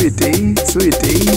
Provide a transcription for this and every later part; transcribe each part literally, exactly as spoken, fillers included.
sweetie, sweetie.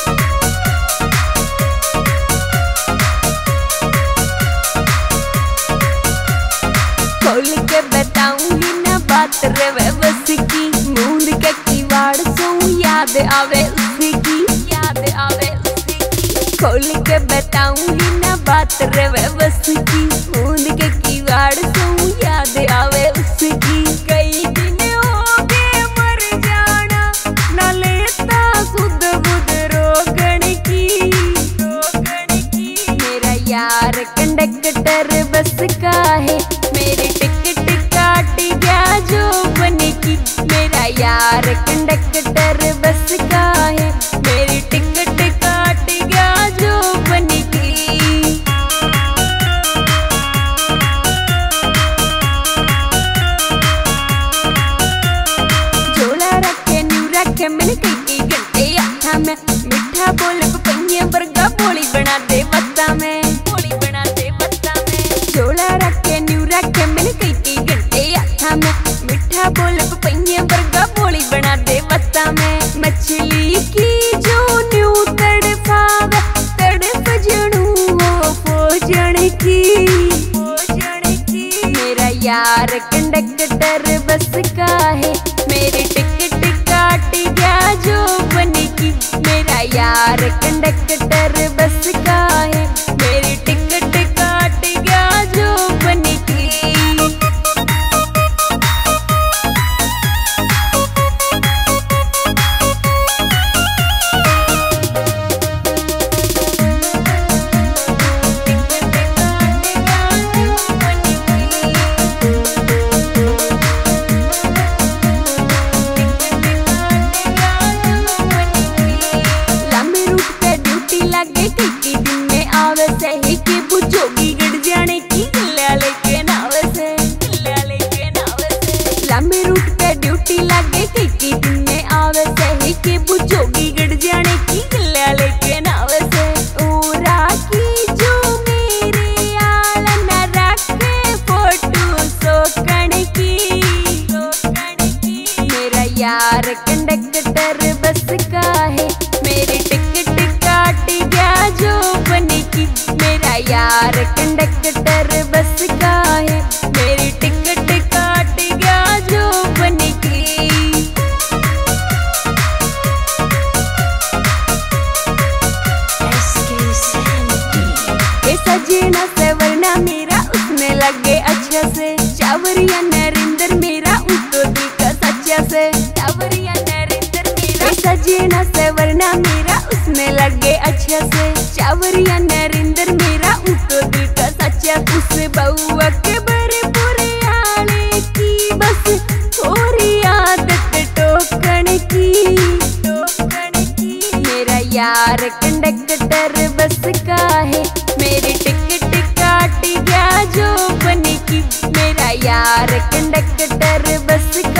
खोल के बताऊंगी ना बात रे वे बस की, मूंद के किवाड़ सो याद आवे उसकी, याद आवे उसकी। खोल के बताऊंगी ना बात रे वे बस की, मूंद के किवाड़ सो याद आवे उसकी। कई दिन हो गए मर जाना ना लेता सुध बुध रोगण की, रोगण की। मेरा यार कंडक्टर बस का है, मेरी टिकट काट गया जो बन की। मेरा यार कंडक्टर बस का है, मेरी टिकट काट गया जो बन की। झोला रखे न्यू रखे मैंने कई कई घंटे आठा में, मिठा बोले पपैया बरगा बोली बना दे बत्ता में, बोली बना दे बत्ता में। झोला रखे न्यू रखे मैंने कई कई घंटे आठा में, मिठा बोले पपैया बरगा बोली बना दे बत्ता में। मछली की जो न्यू तड़पावे तड़प जनू हो भोजन की, भोजन की। मेरा यार कंडक्टर बस का है, मेरी टिकट काट गया जो बन की। मेरा यार कंडक्टर बस का है, मेरी टिकट काट गया जो बन की। सही के बुझोगी गड़ जाने की, गल्ला लेके नावे से, गल्ला लेके नावे से। लंबे रूट पे ड्यूटी लगे कई कई दिन में आवे, सही के बुझोगी गड़ जाने की, गल्ला लेके नावे से। उरा की जो मेरे आल न रखे फोटो सोकण की, सोकण की। मेरा यार कंडक्टर बस का है, मेरी टिकट काट गया जो बन की। मेरा यार कंडक्टर बस का है, मेरी टिकट काट गया जो बन की। ये सजना से वरना मेरा उसने लगे अच्छा से, चावरिया नरेंद्र मेरा उतो दिल का सच्चा से, चावरिया नरेंद्र मेरा। सजना से वरना मेरा उसने लगे अच्छा से, चावरिया नरेंद्र मेरा उतो दिल का सच्चा। उस बउआ के बड़े बुरे आले की बस थोड़ी आदत टोकन की, टोकन की। मेरा यार कंडक्टर बस का है, मेरी टिकट काट गया जो बन की। मेरा यार कंडक्टर बस